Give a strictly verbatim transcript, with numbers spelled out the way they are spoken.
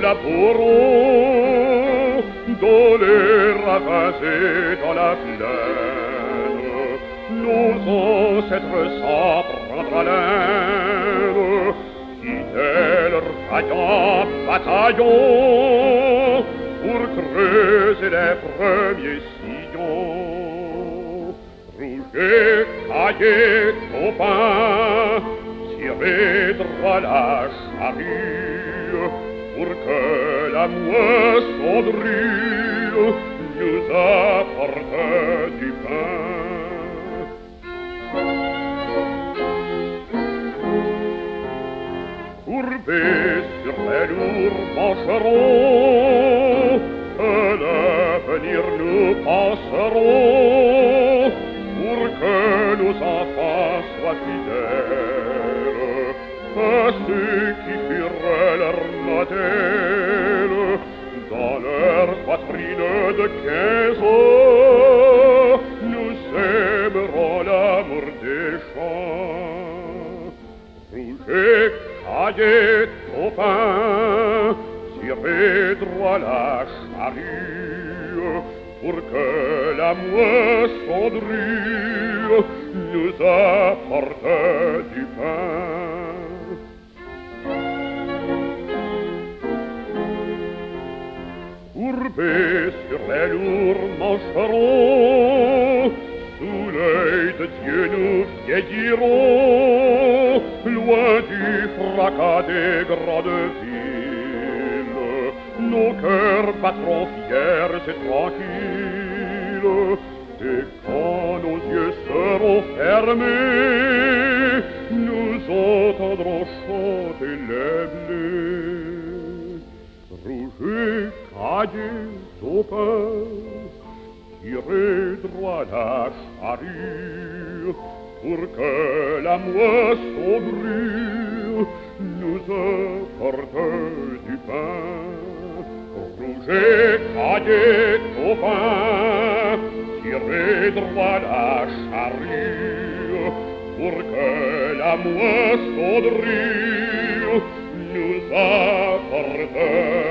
labourons dans les ravins et dans la plaine, nos ancêtres sans prendre haleine quittaient leur vaillant bataillon pour creuser les premiers sillons. Rougez, cahiers, copains, tirez droit la charrue pour que la moissonnerie nous apporte du pain. Courbés sur les lourds mancherons, à l'avenir nous penserons pour que nos enfants soient fidèles à ceux qui furent leurs modèles dans leur poitrine de quinze ans. Nous aimerons l'amour des champs. Rougez, cahiers, copains, tirez droit la charrue pour que la moissonnerie nous apporte du pain. Courbés sur les lourds mancherons, sous l'œil de Dieu nous vieillirons, loin du fracas des grandes villes. Nos cœurs battront fiers et tranquilles, et quand nos yeux seront fermés, nous entendrons chanter les blés. Rougez, cahiers, copains, tirez droit la charrue pour que la moissonnerie nous apporte du pain. Rougez, cahiers, copains, tirez droit la charrue pour que la moissonnerie nous apporte